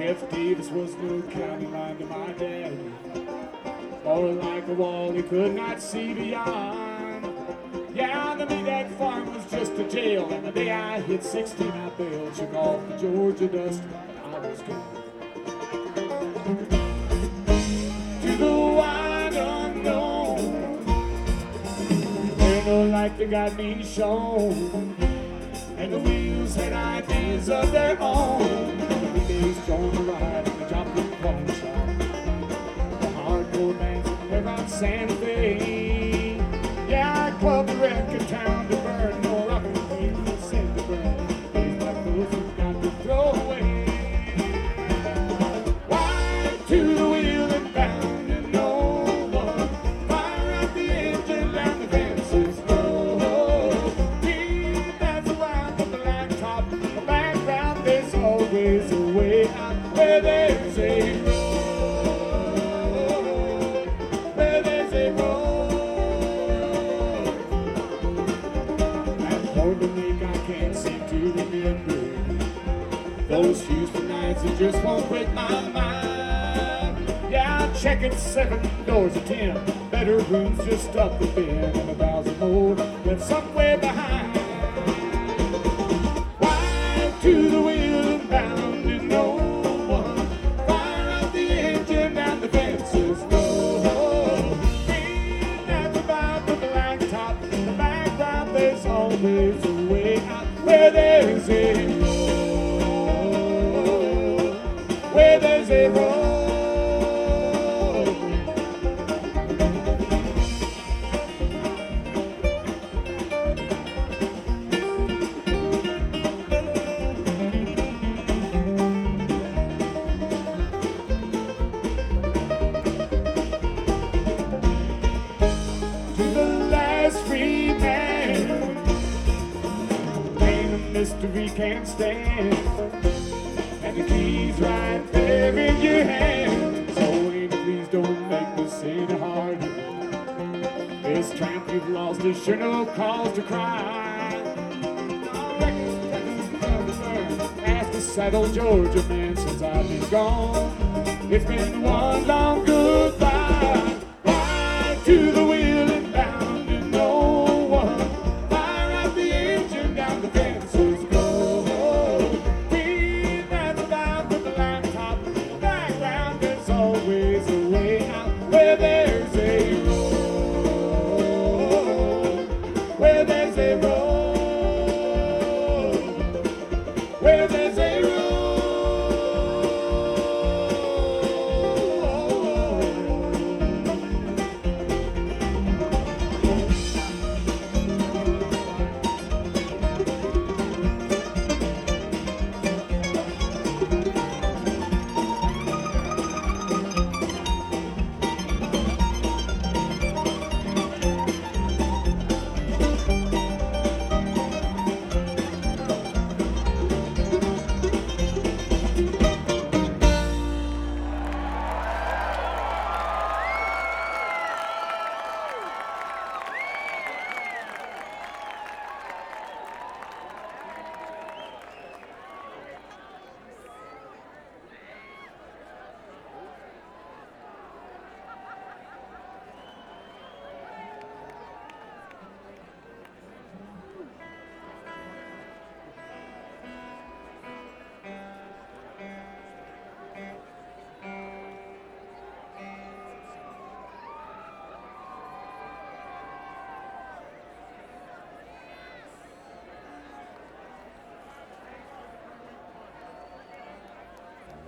Jeff Davis was no county line to my dad, or like a wall he could not see beyond. Yeah, to me that farm was just a jail, and the day I hit 16 I bailed, shook off the Georgia dust, I was gone. To the wide unknown, where no light that got me shown, and the wheels had ideas of their own. The days joined the ride in the Joplin pawn shop, the hardcore bands around Santa Fe. Yeah, I clubbed the record town to burn, no rock and roll said to burn. Days like those you've got to throw away. Wide to the wheel and bound and no one. Fire up the engine down the fences, no. Deep as a round from the laptop, the background there's always a way out where there's a road, where there's a road. To make I can't seem to remember those Houston nights that just won't quit my mind. Yeah, I'm checking 7 doors of 10, better rooms just up the bend, and 1,000 more left somewhere behind. Wide to the wheel and bound and no one. Fire up the engine down the fences, no. Being at the bottom of the blacktop, the background there's always a way out where there's a road, where there's a road. To the last free man, mystery can't stand, and the keys right there in your hand. So Amy, please don't make this any harder. This tramp you've lost is sure no cause to cry. Ask the sad old Georgia man since I've been gone. It's been one long goodbye.